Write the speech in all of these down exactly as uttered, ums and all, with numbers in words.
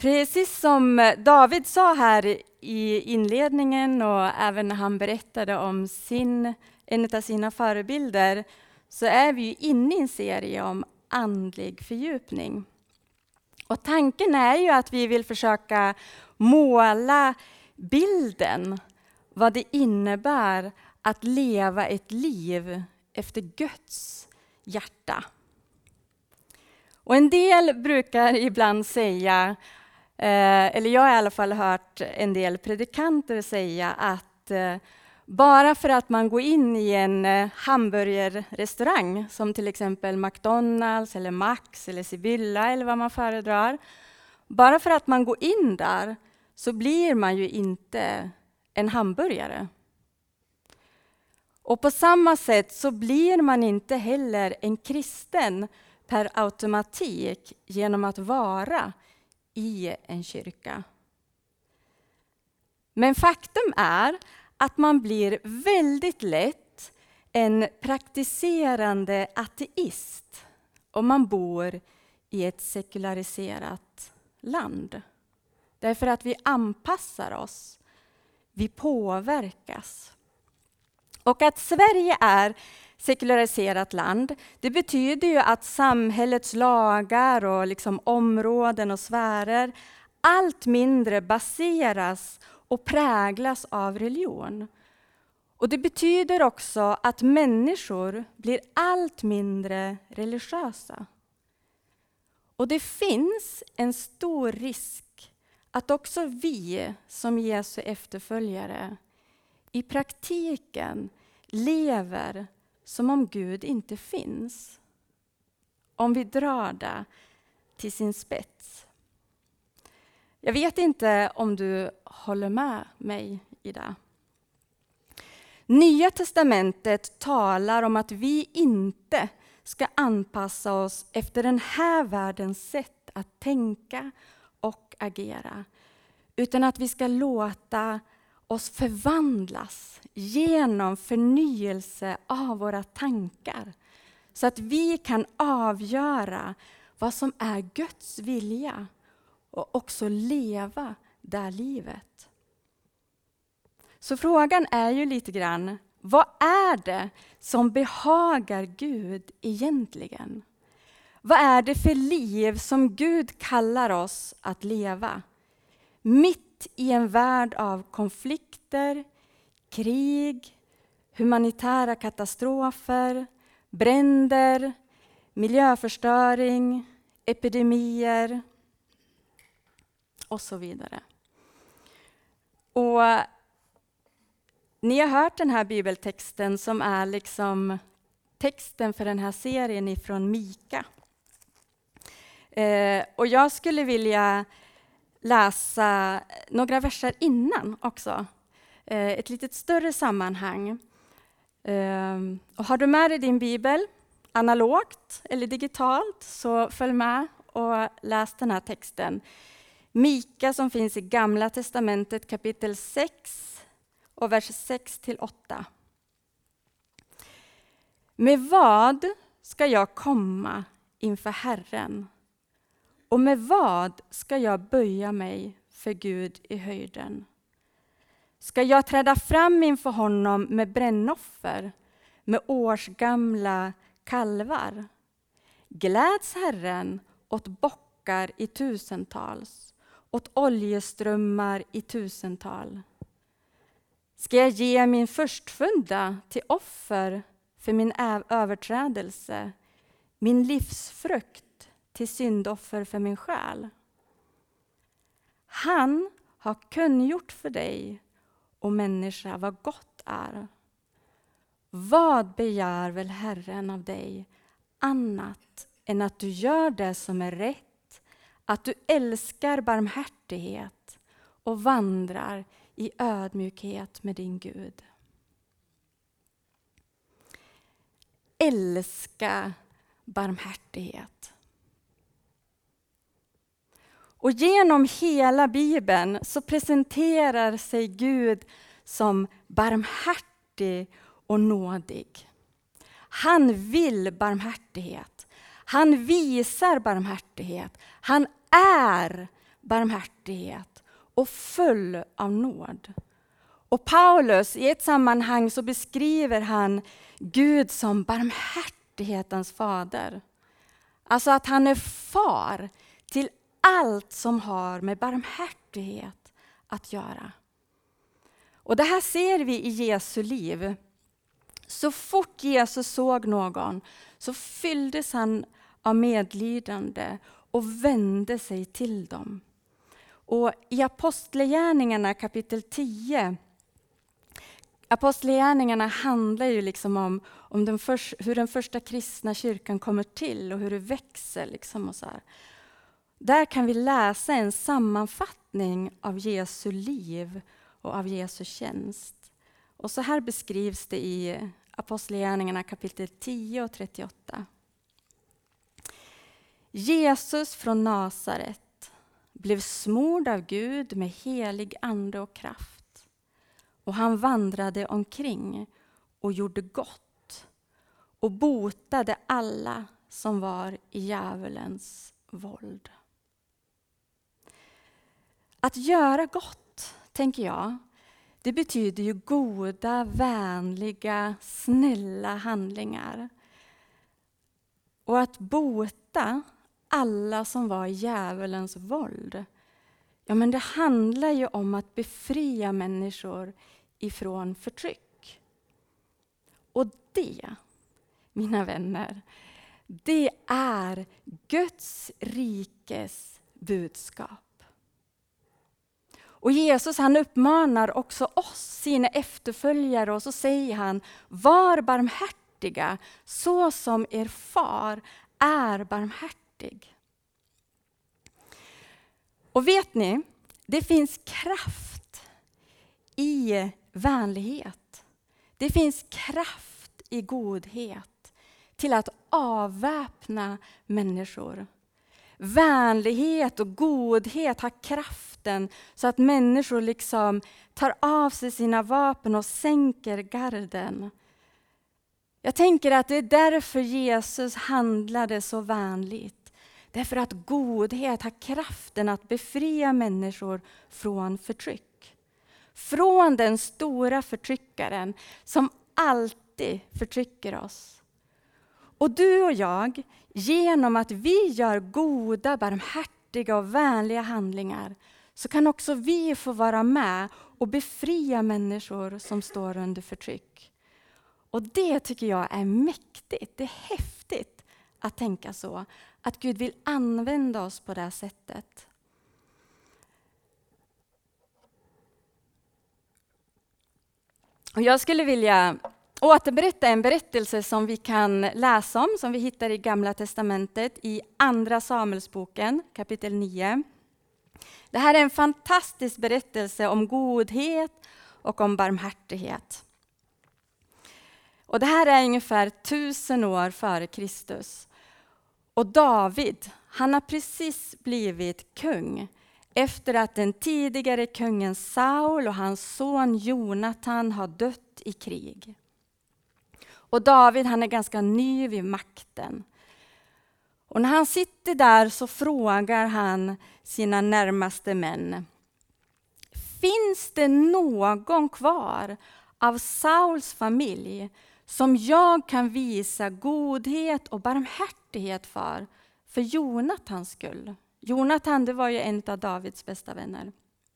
Precis som David sa här i inledningen och även när han berättade om sin, en av sina förebilder, så är vi ju inne i en serie om andlig fördjupning. Och tanken är ju att vi vill försöka måla bilden vad det innebär att leva ett liv efter Guds hjärta. Och en del brukar ibland säga, eller jag har i alla fall hört en del predikanter säga att bara för att man går in i en hamburgerrestaurang som till exempel McDonalds eller Max eller Sibylla eller vad man föredrar. Bara för att man går in där så blir man ju inte en hamburgare. Och på samma sätt så blir man inte heller en kristen per automatik genom att vara i en kyrka. Men faktum är att man blir väldigt lätt en praktiserande ateist om man bor i ett sekulariserat land. Därför att vi anpassar oss, vi påverkas. Och att Sverige är sekulariserat land, det betyder ju att samhällets lagar och liksom områden och sfärer allt mindre baseras och präglas av religion. Och det betyder också att människor blir allt mindre religiösa. Och det finns en stor risk att också vi som Jesu efterföljare i praktiken lever som om Gud inte finns. Om vi drar det till sin spets. Jag vet inte om du håller med mig i det. Nya testamentet talar om att vi inte ska anpassa oss efter den här världens sätt att tänka och agera. Utan att vi ska låta oss förvandlas genom förnyelse av våra tankar. Så att vi kan avgöra vad som är Guds vilja och också leva det livet. Så frågan är ju lite grann, vad är det som behagar Gud egentligen? Vad är det för liv som Gud kallar oss att leva? Mitt i en värld av konflikter, krig, humanitära katastrofer, bränder, miljöförstöring, epidemier och så vidare. Och ni har hört den här bibeltexten som är liksom texten för den här serien ifrån Mika. Eh, och jag skulle vilja läsa några verser innan också. Eh, ett lite större sammanhang. Eh, och har du med dig din bibel, analogt eller digitalt, så följ med och läs den här texten. Mika som finns i Gamla testamentet kapitel sex och vers sex till åtta. Med vad ska jag komma inför Herren? Och med vad ska jag böja mig för Gud i höjden? Ska jag träda fram inför honom med brännoffer, med årsgamla kalvar? Gläds Herren åt bockar i tusentals, åt oljeströmmar i tusental. Ska jag ge min förstfödda till offer för min överträdelse, min livsfrukt till syndoffer för min själ? Han har kungjort för dig, och människa, vad gott är. Vad begär väl Herren av dig annat än att du gör det som är rätt, att du älskar barmhärtighet och vandrar i ödmjukhet med din Gud. Älska barmhärtighet. Och genom hela Bibeln så presenterar sig Gud som barmhärtig och nådig. Han vill barmhärtighet. Han visar barmhärtighet. Han är barmhärtighet och full av nåd. Och Paulus, i ett sammanhang så beskriver han Gud som barmhärtighetens fader. Alltså att han är far till allt som har med barmhärtighet att göra. Och det här ser vi i Jesu liv. Så fort Jesus såg någon så fylldes han av medlidande och vände sig till dem. Och i Apostlagärningarna kapitel tio, Apostlagärningarna handlar ju liksom om, om den för, hur den första kristna kyrkan kommer till och hur det växer. Liksom och så här. Där kan vi läsa en sammanfattning av Jesu liv och av Jesu tjänst. Och så här beskrivs det i Apostlagärningarna kapitel tio och trettioåtta. Jesus från Nasaret blev smord av Gud med helig ande och kraft. Och han vandrade omkring och gjorde gott och botade alla som var i djävulens våld. Att göra gott, tänker jag, det betyder ju goda, vänliga, snälla handlingar. Och att bota alla som var i djävulens våld, ja men det handlar ju om att befria människor ifrån förtryck. Och det, mina vänner, det är Guds rikes budskap. Och Jesus han uppmanar också oss, sina efterföljare, och så säger han: var barmhärtiga så som er far är barmhärtig. Och vet ni, det finns kraft i vänlighet. Det finns kraft i godhet till att avväpna människor. Vänlighet och godhet har kraften så att människor liksom tar av sig sina vapen och sänker garden. Jag tänker att det är därför Jesus handlade så vänligt. Därför att godhet har kraften att befria människor från förtryck. Från den stora förtryckaren som alltid förtrycker oss. Och du och jag, genom att vi gör goda, barmhärtiga och vänliga handlingar, så kan också vi få vara med och befria människor som står under förtryck. Och det tycker jag är mäktigt, det är häftigt att tänka så. Att Gud vill använda oss på det här sättet. Och jag skulle vilja återberätta en berättelse som vi kan läsa om, som vi hittar i Gamla testamentet i Andra Samuelsboken, kapitel nio. Det här är en fantastisk berättelse om godhet och om barmhärtighet. Och det här är ungefär tusen år före Kristus. Och David, han har precis blivit kung efter att den tidigare kungen Saul och hans son Jonatan har dött i krig. Och David, han är ganska ny vid makten. Och när han sitter där så frågar han sina närmaste män: finns det någon kvar av Sauls familj som jag kan visa godhet och barmhärtighet för, för Jonatans skull? Jonatan, det var ju en av Davids bästa vänner.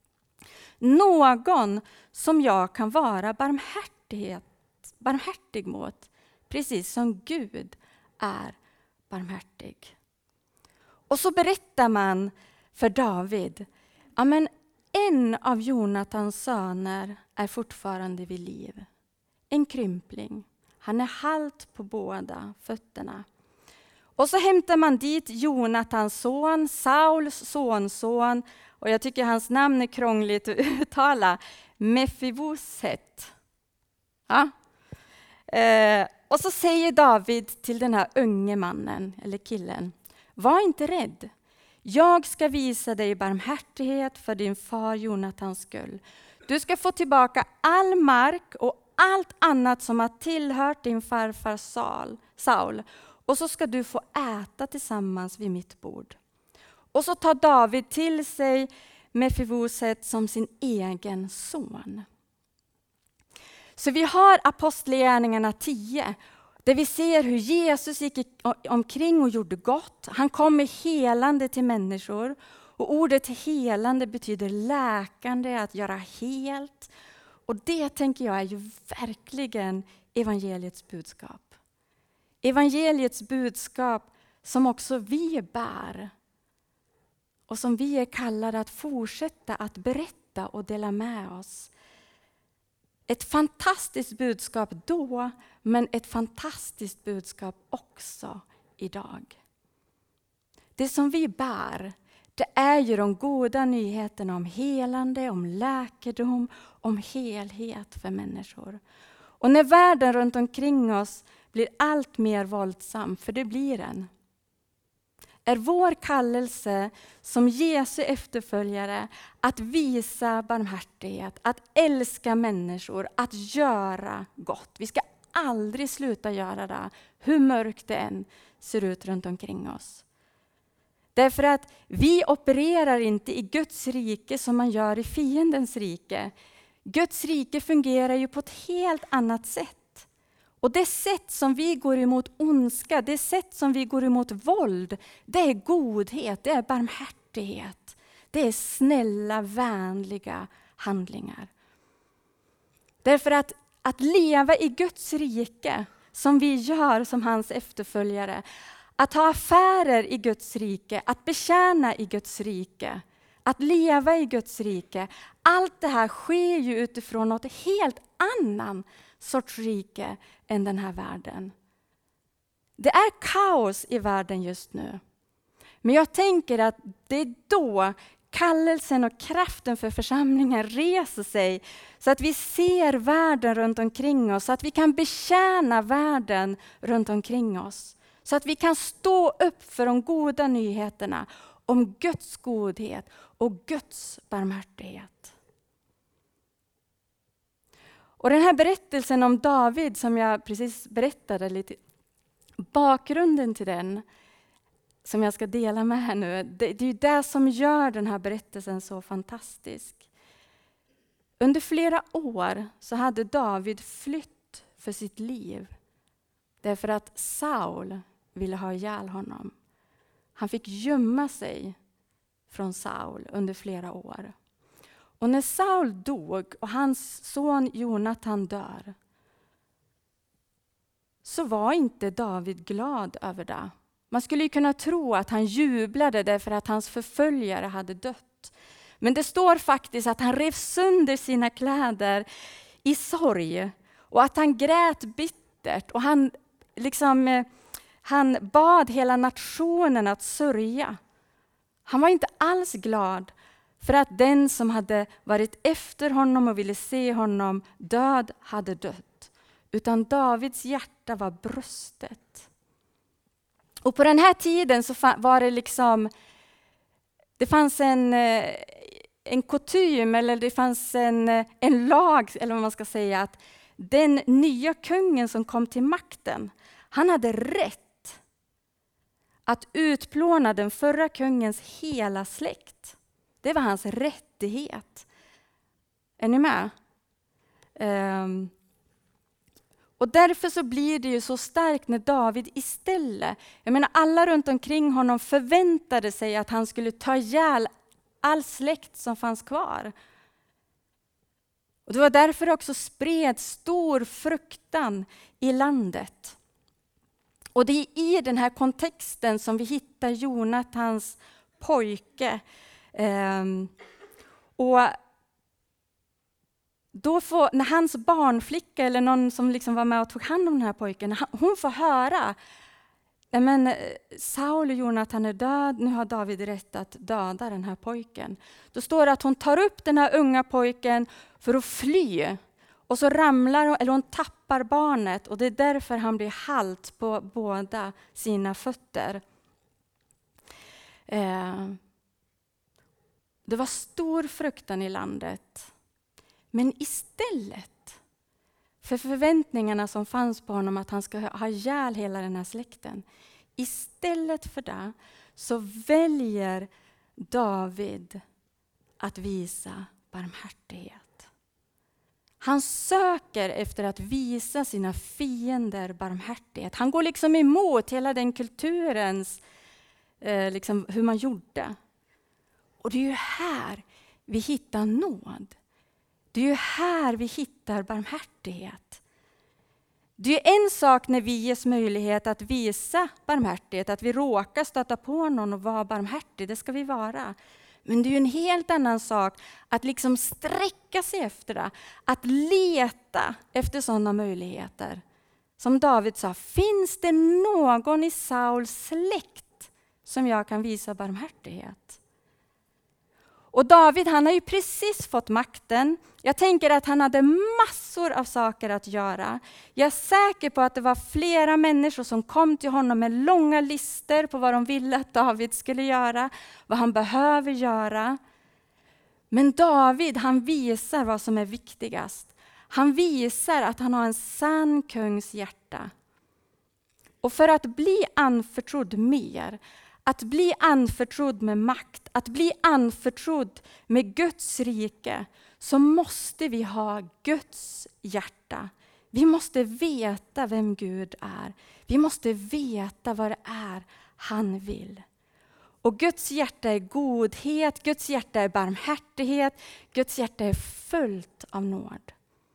Någon som jag kan vara barmhärtighet, barmhärtig mot, precis som Gud är barmhärtig. Och så berättar man för David: ja, men en av Jonatans söner är fortfarande vid liv. En krympling. Han är halt på båda fötterna. Och så hämtar man dit Jonatans son, Sauls sonson, och jag tycker hans namn är krångligt att uttala, Mefiboset. Ja. Eh, och så säger David till den här unge mannen, eller killen: var inte rädd. Jag ska visa dig barmhärtighet för din far Jonatans skull. Du ska få tillbaka all mark och allt annat som har tillhört din farfar Saul. Och så ska du få äta tillsammans vid mitt bord. Och så tar David till sig Mefiboset som sin egen son. Så vi har Apostlagärningarna tio, där vi ser hur Jesus gick omkring och gjorde gott. Han kom med helande till människor. Och ordet helande betyder läkande, att göra helt. Och det tänker jag är ju verkligen evangeliets budskap. Evangeliets budskap som också vi bär. Och som vi är kallade att fortsätta att berätta och dela med oss. Ett fantastiskt budskap då, men ett fantastiskt budskap också idag. Det som vi bär, det är ju de goda nyheterna om helande, om läkedom, om helhet för människor. Och när världen runt omkring oss blir allt mer våldsam, för det blir den, är vår kallelse som Jesu efterföljare att visa barmhärtighet, att älska människor, att göra gott. Vi ska aldrig sluta göra det, hur mörkt det än ser ut runt omkring oss. Därför att vi opererar inte i Guds rike som man gör i fiendens rike. Guds rike fungerar ju på ett helt annat sätt. Och det sätt som vi går emot ondska, det sätt som vi går emot våld, det är godhet, det är barmhärtighet. Det är snälla, vänliga handlingar. Därför att att leva i Guds rike, som vi gör som hans efterföljare, att ha affärer i Guds rike, att betjäna i Guds rike, att leva i Guds rike. Allt det här sker ju utifrån något helt annan sorts rike än den här världen. Det är kaos i världen just nu. Men jag tänker att det är då kallelsen och kraften för församlingen reser sig. Så att vi ser världen runt omkring oss. Så att vi kan betjäna världen runt omkring oss. Så att vi kan stå upp för de goda nyheterna om Guds godhet och Guds barmhärtighet. Och den här berättelsen om David som jag precis berättade lite, bakgrunden till den som jag ska dela med här nu, det, det är det som gör den här berättelsen så fantastisk. Under flera år så hade David flytt för sitt liv därför att Saul ville ha ihjäl honom. Han fick gömma sig från Saul under flera år. Och när Saul dog och hans son Jonatan dör, så var inte David glad över det. Man skulle ju kunna tro att han jublade därför att hans förföljare hade dött. Men det står faktiskt att han rev sönder sina kläder i sorg och att han grät bittert och han liksom han bad hela nationen att sörja. Han var inte alls glad för att den som hade varit efter honom och ville se honom död hade dött. Utan Davids hjärta var brustet. Och på den här tiden så var det liksom, det fanns en, en kutym eller det fanns en, en lag, eller vad man ska säga, att den nya kungen som kom till makten, han hade rätt att utplåna den förra kungens hela släkt. Det var hans rättighet. Är ni med? Um, och därför så blir det ju så starkt när David istället, jag menar alla runt omkring honom förväntade sig att han skulle ta ihjäl all släkt som fanns kvar. Och det var därför också spred stor fruktan i landet. Och det är i den här kontexten som vi hittar Jonatans pojke. Um, och då får, när hans barnflicka eller någon som liksom var med och tog hand om den här pojken, hon får höra, men Saul och Jonatan är död, nu har David rätt att döda den här pojken. Då står det att hon tar upp den här unga pojken för att fly. Och så ramlar hon, eller hon tappar barnet och det är därför han blir halt på båda sina fötter. Eh, det var stor fruktan i landet. Men istället för förväntningarna som fanns på honom att han ska ha ihjäl hela den här släkten. Istället för det så väljer David att visa barmhärtighet. Han söker efter att visa sina fiender barmhärtighet. Han går liksom emot hela den kulturens, eh, liksom hur man gjorde. Och det är ju här vi hittar nåd. Det är ju här vi hittar barmhärtighet. Det är en sak när vi ges möjlighet att visa barmhärtighet, att vi råkar stöta på någon och vara barmhärtig, det ska vi vara. Men det är ju en helt annan sak att liksom sträcka sig efter det, att leta efter sådana möjligheter. Som David sa, finns det någon i Sauls släkt som jag kan visa barmhärtighet? Och David, han har ju precis fått makten. Jag tänker att han hade massor av saker att göra. Jag är säker på att det var flera människor som kom till honom med långa listor på vad de ville att David skulle göra, vad han behöver göra. Men David, han visar vad som är viktigast. Han visar att han har en sann kungs hjärta. Och för att bli anförtrodd mer, att bli anförtrodd med makt, att bli anförtrodd med Guds rike, så måste vi ha Guds hjärta. Vi måste veta vem Gud är. Vi måste veta vad det är han vill. Och Guds hjärta är godhet, Guds hjärta är barmhärtighet, Guds hjärta är fullt av nåd.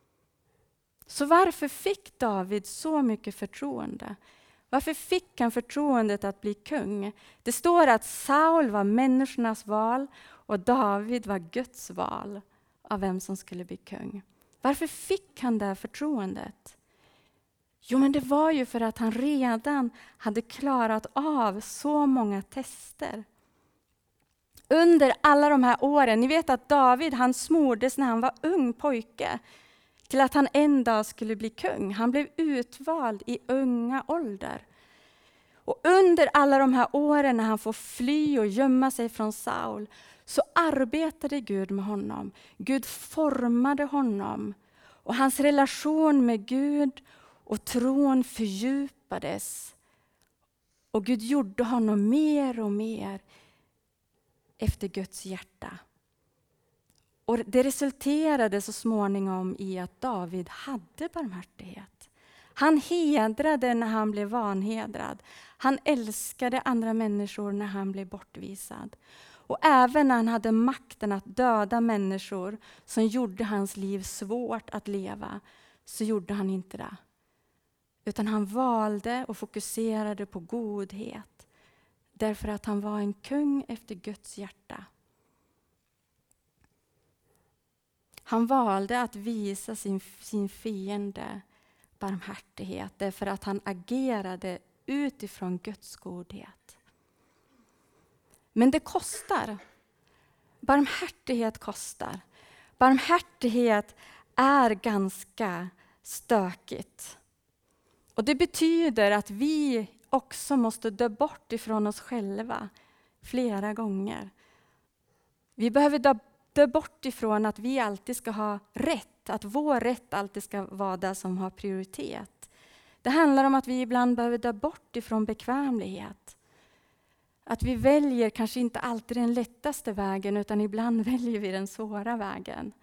Så varför fick David så mycket förtroende? Varför fick han förtroendet att bli kung? Det står att Saul var människornas val och David var Guds val av vem som skulle bli kung. Varför fick han det förtroendet? Jo, men det var ju för att han redan hade klarat av så många tester. Under alla de här åren, ni vet att David, han smordes när han var ung pojke till att han en dag skulle bli kung. Han blev utvald i unga ålder. Och under alla de här åren när han får fly och gömma sig från Saul, så arbetade Gud med honom. Gud formade honom. Och hans relation med Gud och tron fördjupades. Och Gud gjorde honom mer och mer efter Guds hjärta. Och det resulterade så småningom i att David hade barmhärtighet. Han hedrade när han blev vanhedrad. Han älskade andra människor när han blev bortvisad. Och även när han hade makten att döda människor som gjorde hans liv svårt att leva, så gjorde han inte det. Utan han valde och fokuserade på godhet. Därför att han var en kung efter Guds hjärta. Han valde att visa sin, sin fiende barmhärtighet därför att han agerade utifrån Guds godhet. Men det kostar. Barmhärtighet kostar. Barmhärtighet är ganska stökigt. Och det betyder att vi också måste dö bort ifrån oss själva flera gånger. Vi behöver dö, dö bort ifrån att vi alltid ska ha rätt, att vår rätt alltid ska vara det som har prioritet. Det handlar om att vi ibland behöver dö bort ifrån bekvämlighet. Att vi väljer kanske inte alltid den lättaste vägen, utan ibland väljer vi den svåra vägen.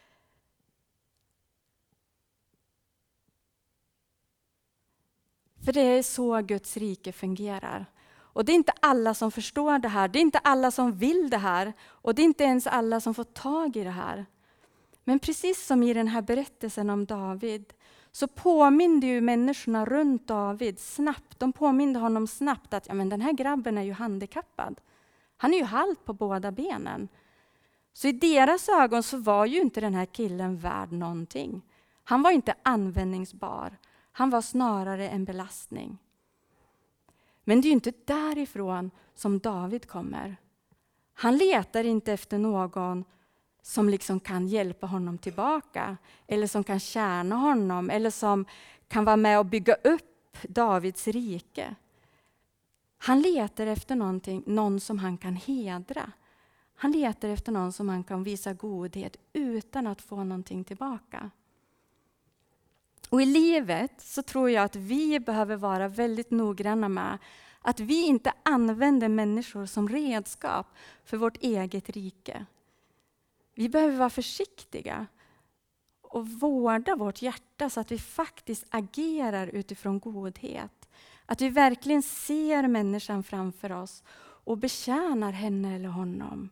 För det är så Guds rike fungerar. Och det är inte alla som förstår det här. Det är inte alla som vill det här. Och det är inte ens alla som får tag i det här. Men precis som i den här berättelsen om David, så påminde ju människorna runt David snabbt. De påminde honom snabbt att ja, men den här grabben är ju handikappad. Han är ju halt på båda benen. Så i deras ögon så var ju inte den här killen värd någonting. Han var inte användningsbar. Han var snarare en belastning. Men det är ju inte därifrån som David kommer. Han letar inte efter någon som liksom kan hjälpa honom tillbaka. Eller som kan tjäna honom. Eller som kan vara med och bygga upp Davids rike. Han letar efter någonting, någon som han kan hedra. Han letar efter någon som han kan visa godhet utan att få någonting tillbaka. Och i livet så tror jag att vi behöver vara väldigt noggranna med att vi inte använder människor som redskap för vårt eget rike. Vi behöver vara försiktiga och vårda vårt hjärta så att vi faktiskt agerar utifrån godhet. Att vi verkligen ser människan framför oss och betjänar henne eller honom.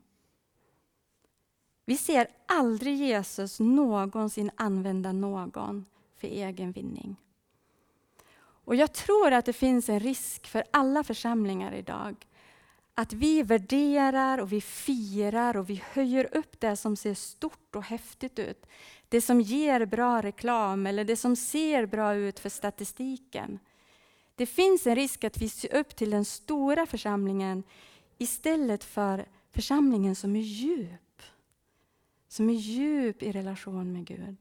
Vi ser aldrig Jesus någonsin använda någon för egen vinning. Och jag tror att det finns en risk för alla församlingar idag. Att vi värderar och vi firar och vi höjer upp det som ser stort och häftigt ut. Det som ger bra reklam eller det som ser bra ut för statistiken. Det finns en risk att vi ser upp till den stora församlingen istället för församlingen som är djup. Som är djup i relation med Gud.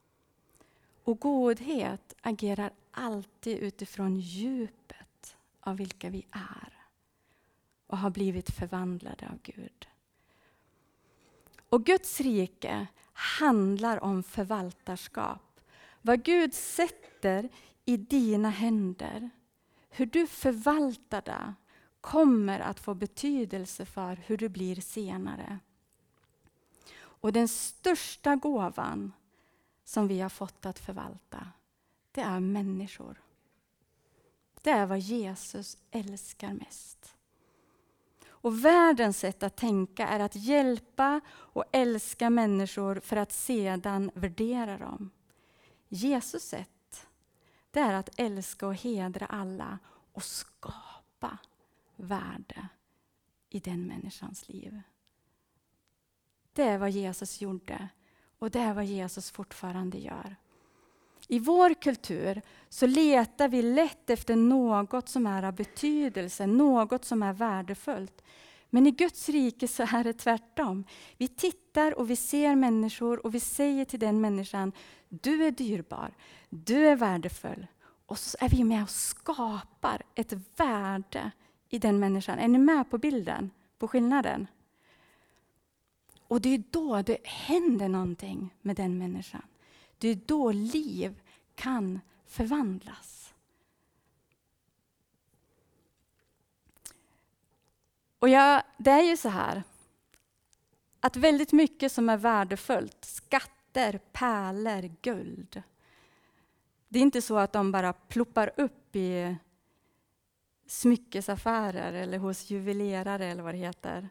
Och godhet agerar alltid utifrån djupet av vilka vi är. Och har blivit förvandlade av Gud. Och Guds rike handlar om förvaltarskap. Vad Gud sätter i dina händer. Hur du förvaltar det kommer att få betydelse för hur du blir senare. Och den största gåvan som vi har fått att förvalta, det är människor. Det är vad Jesus älskar mest. Och världens sätt att tänka är att hjälpa och älska människor för att sedan värdera dem. Jesus sätt, det är att älska och hedra alla och skapa värde i den människans liv. Det är vad Jesus gjorde och det är vad Jesus fortfarande gör. I vår kultur så letar vi lätt efter något som är av betydelse, något som är värdefullt. Men i Guds rike så är det tvärtom. Vi tittar och vi ser människor och vi säger till den människan, du är dyrbar, du är värdefull. Och så är vi med och skapar ett värde i den människan. Är ni med på bilden, på skillnaden? Och det är då det händer någonting med den människan. Det är då liv kan förvandlas. Och jag, det är ju så här att väldigt mycket som är värdefullt, skatter, pärlor, guld. Det är inte så att de bara ploppar upp i smyckesaffärer eller hos juvelerare eller vad det heter.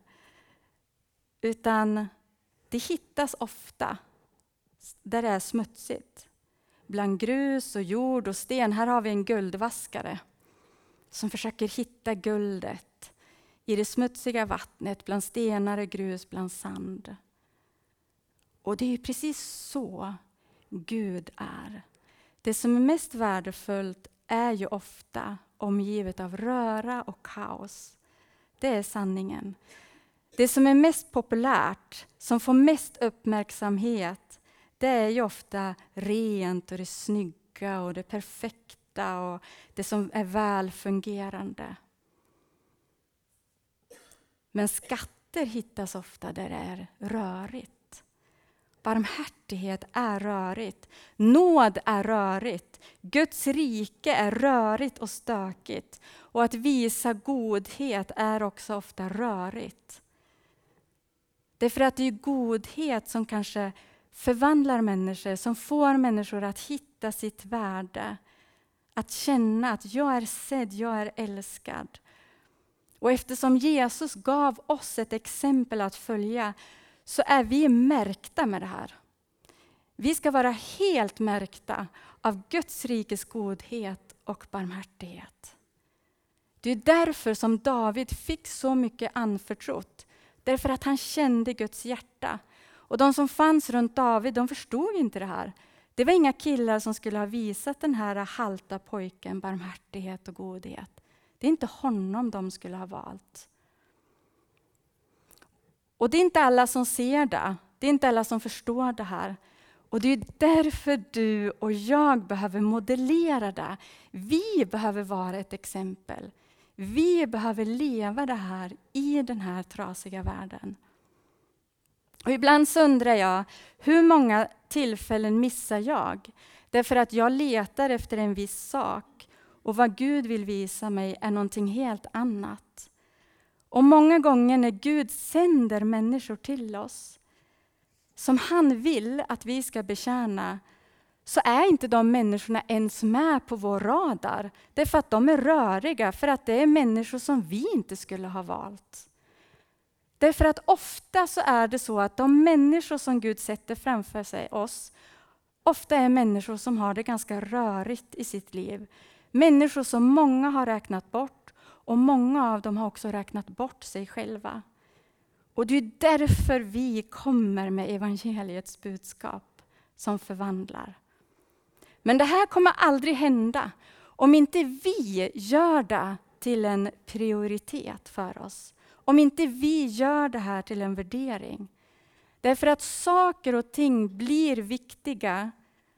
Utan det hittas ofta där det är smutsigt. Bland grus och jord och sten. Här har vi en guldvaskare som försöker hitta guldet i det smutsiga vattnet, bland stenar och grus, bland sand. Och det är precis så Gud är. Det som är mest värdefullt är ju ofta omgivet av röra och kaos. Det är sanningen. Det som är mest populärt, som får mest uppmärksamhet, det är ju ofta rent och det snygga och det perfekta och det som är välfungerande. Men skatter hittas ofta där det är rörigt. Barmhärtighet är rörigt. Nåd är rörigt. Guds rike är rörigt och stökigt. Och att visa godhet är också ofta rörigt. Därför att det är godhet som kanske förvandlar människor, som får människor att hitta sitt värde. Att känna att jag är sedd, jag är älskad. Och eftersom Jesus gav oss ett exempel att följa, så är vi märkta med det här. Vi ska vara helt märkta av Guds rikes godhet och barmhärtighet. Det är därför som David fick så mycket anförtrott. Därför att han kände Guds hjärta. Och de som fanns runt David, de förstod inte det här. Det var inga killar som skulle ha visat den här halta pojken barmhärtighet och godhet. Det är inte honom de skulle ha valt. Och det är inte alla som ser det. Det är inte alla som förstår det här. Och det är därför du och jag behöver modellera det. Vi behöver vara ett exempel. Vi behöver leva det här i den här trasiga världen. Och ibland så undrar jag, hur många tillfällen missar jag? Därför att jag letar efter en viss sak. Och vad Gud vill visa mig är någonting helt annat. Och många gånger när Gud sänder människor till oss som han vill att vi ska betjäna, så är inte de människorna ens med på vår radar. Det är för att de är röriga, för att det är människor som vi inte skulle ha valt. Därför att ofta så är det så att de människor som Gud sätter framför sig oss, ofta är människor som har det ganska rörigt i sitt liv. Människor som många har räknat bort, och många av dem har också räknat bort sig själva. Och det är därför vi kommer med evangeliets budskap som förvandlar. Men det här kommer aldrig hända om inte vi gör det till en prioritet för oss. Om inte vi gör det här till en värdering. Därför att saker och ting blir viktiga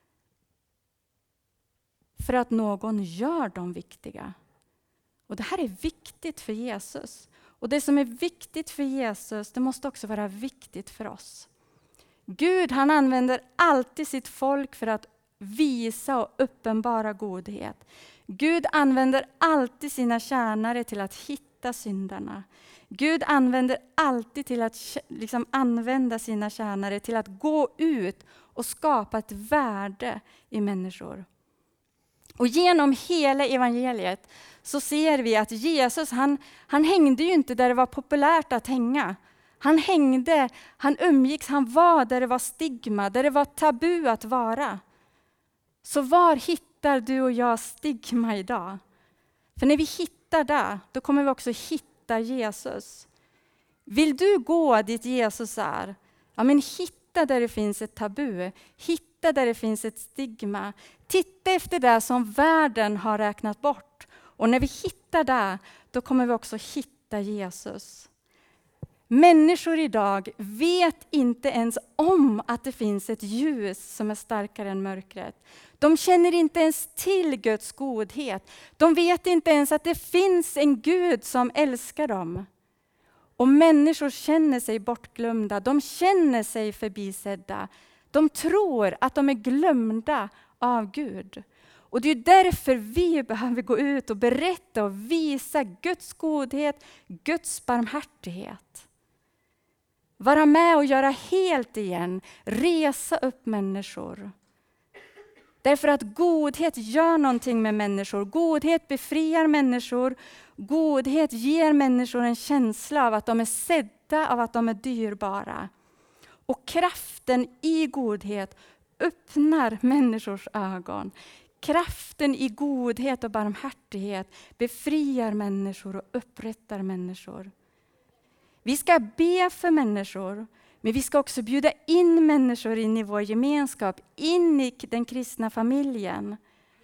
för att någon gör dem viktiga. Och det här är viktigt för Jesus. Och det som är viktigt för Jesus, det måste också vara viktigt för oss. Gud, han använder alltid sitt folk för att visa och uppenbara godhet. Gud använder alltid sina tjänare till att hitta syndarna. Gud använder alltid till att liksom använda sina tjänare till att gå ut och skapa ett värde i människor. Och genom hela evangeliet så ser vi att Jesus, han, han hängde ju inte där det var populärt att hänga. Han hängde, han umgicks, han var där det var stigma, där det var tabu att vara. Så var hittar du och jag stigma idag? För när vi hittar det, då kommer vi också hitta Jesus. Vill du gå dit Jesus är? Ja, men hitta där det finns ett tabu. Hitta där det finns ett stigma. Titta efter det som världen har räknat bort. Och när vi hittar det, då kommer vi också hitta Jesus. Människor idag vet inte ens om att det finns ett ljus som är starkare än mörkret. De känner inte ens till Guds godhet. De vet inte ens att det finns en Gud som älskar dem. Och människor känner sig bortglömda. De känner sig förbisedda. De tror att de är glömda av Gud. Och det är därför vi behöver gå ut och berätta och visa Guds godhet, Guds barmhärtighet. Vara med och göra helt igen, resa upp människor. Därför att godhet gör någonting med människor. Godhet befriar människor. Godhet ger människor en känsla av att de är sedda, av att de är dyrbara. Och kraften i godhet öppnar människors ögon. Kraften i godhet och barmhärtighet befriar människor och upprättar människor. Vi ska be för människor, men vi ska också bjuda in människor in i vår gemenskap, in i den kristna familjen.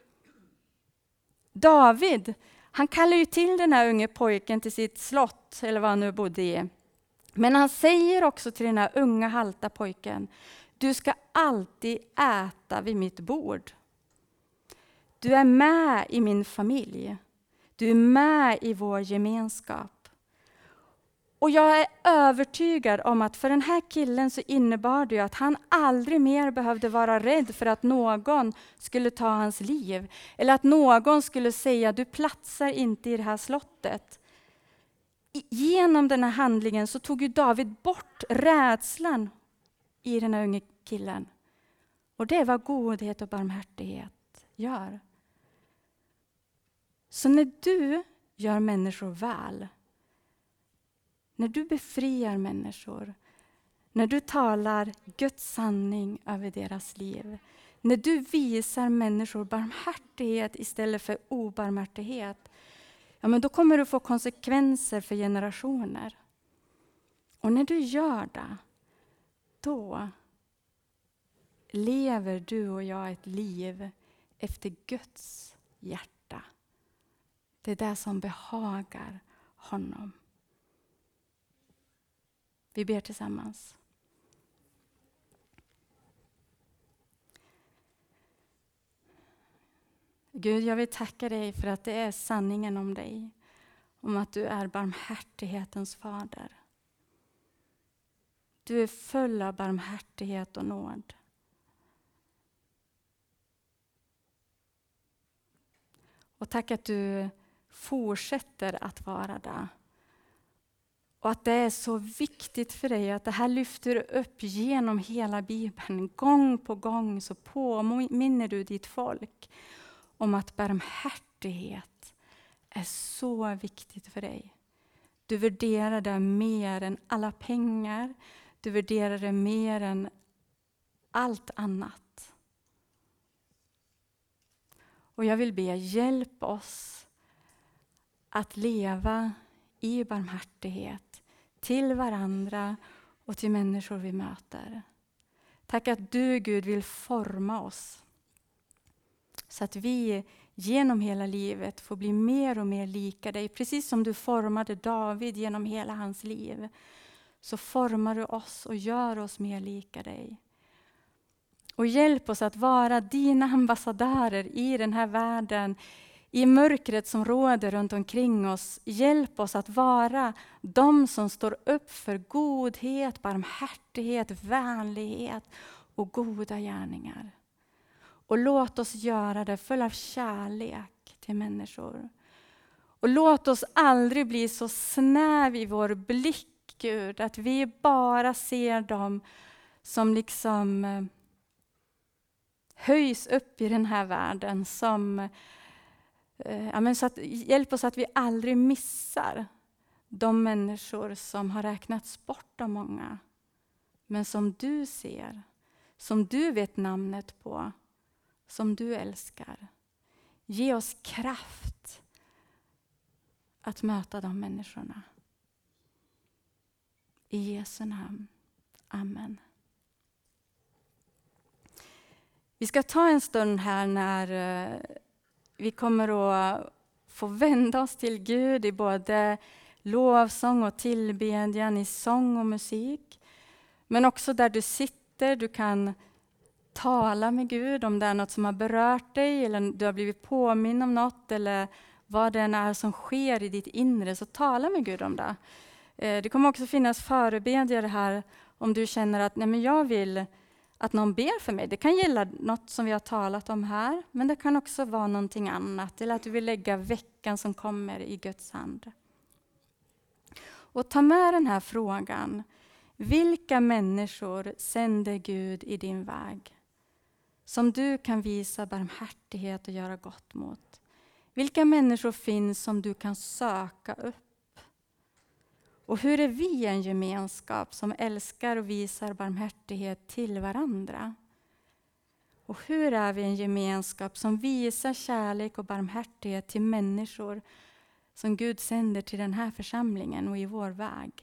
David, han kallar ju till den här unge pojken till sitt slott, eller vad han nu bodde i. Men han säger också till den här unga halta pojken, du ska alltid äta vid mitt bord. Du är med i min familj. Du är med i vår gemenskap. Och jag är övertygad om att för den här killen så innebar det att han aldrig mer behövde vara rädd för att någon skulle ta hans liv. Eller att någon skulle säga, du platsar inte i det här slottet. Genom den här handlingen så tog ju David bort rädslan i den här unge killen. Och det är vad godhet och barmhärtighet gör. Så när du gör människor väl, när du befriar människor, när du talar Guds sanning över deras liv, när du visar människor barmhärtighet istället för obarmhärtighet, ja, men då kommer du få konsekvenser för generationer. Och när du gör det, då lever du och jag ett liv efter Guds hjärta. Det är det som behagar honom. Vi ber tillsammans. Gud, jag vill tacka dig för att det är sanningen om dig. Om att du är barmhärtighetens fader. Du är full av barmhärtighet och nåd. Och tack att du fortsätter att vara där. Och att det är så viktigt för dig att det här lyfter upp genom hela Bibeln. Gång på gång så påminner du ditt folk om att barmhärtighet är så viktigt för dig. Du värderar det mer än alla pengar. Du värderar det mer än allt annat. Och jag vill be, hjälp oss att leva i barmhärtighet till varandra och till människor vi möter. Tack att du, Gud, vill forma oss så att vi genom hela livet får bli mer och mer lika dig. Precis som du formade David genom hela hans liv, så formar du oss och gör oss mer lika dig. Och hjälp oss att vara dina ambassadörer i den här världen, i mörkret som råder runt omkring oss. Hjälp oss att vara de som står upp för godhet, barmhärtighet, vänlighet och goda gärningar. Och låt oss göra det full av kärlek till människor. Och låt oss aldrig bli så snäv i vår blick, Gud, att vi bara ser dem som liksom höjs upp i den här världen. Som, ja, men så att, hjälp oss att vi aldrig missar de människor som har räknats bort av många. Men som du ser, som du vet namnet på, som du älskar. Ge oss kraft att möta de människorna. I Jesu namn. Amen. Vi ska ta en stund här när vi kommer att få vända oss till Gud i både lovsång och tillbedjan, i sång och musik. Men också där du sitter, du kan tala med Gud om det är något som har berört dig eller du har blivit påminn om något eller vad det än är som sker i ditt inre, så tala med Gud om det. Det kommer också finnas förebedjare här om du känner att nej, men jag vill att någon ber för mig. Det kan gälla något som vi har talat om här, men det kan också vara någonting annat. Eller att du vill lägga veckan som kommer i Guds hand. Och ta med den här frågan. Vilka människor sänder Gud i din väg? Som du kan visa barmhärtighet och göra gott mot. Vilka människor finns som du kan söka upp? Och hur är vi en gemenskap som älskar och visar barmhärtighet till varandra? Och hur är vi en gemenskap som visar kärlek och barmhärtighet till människor som Gud sänder till den här församlingen och i vår väg?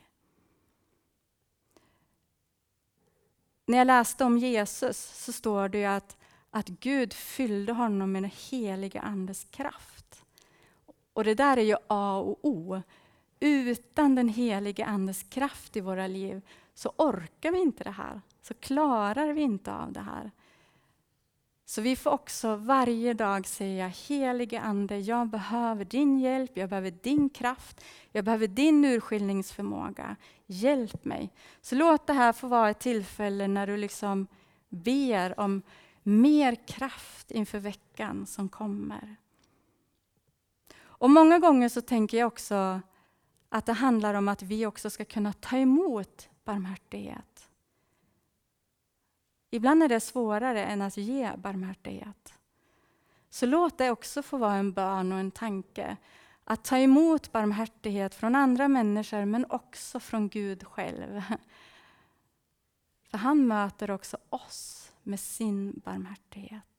När jag läste om Jesus så står det ju att, att Gud fyllde honom med den heliga andes kraft. Och det där är ju A och O. Utan den heliga andes kraft i våra liv så orkar vi inte det här. Så klarar vi inte av det här. Så vi får också varje dag säga: heliga ande, jag behöver din hjälp, jag behöver din kraft, jag behöver din urskiljningsförmåga. Hjälp mig. Så låt det här få vara ett tillfälle när du liksom ber om mer kraft inför veckan som kommer. Och många gånger så tänker jag också att det handlar om att vi också ska kunna ta emot barmhärtighet. Ibland är det svårare än att ge barmhärtighet. Så låt det också få vara en bön och en tanke. Att ta emot barmhärtighet från andra människor men också från Gud själv. För han möter också oss med sin barmhärtighet.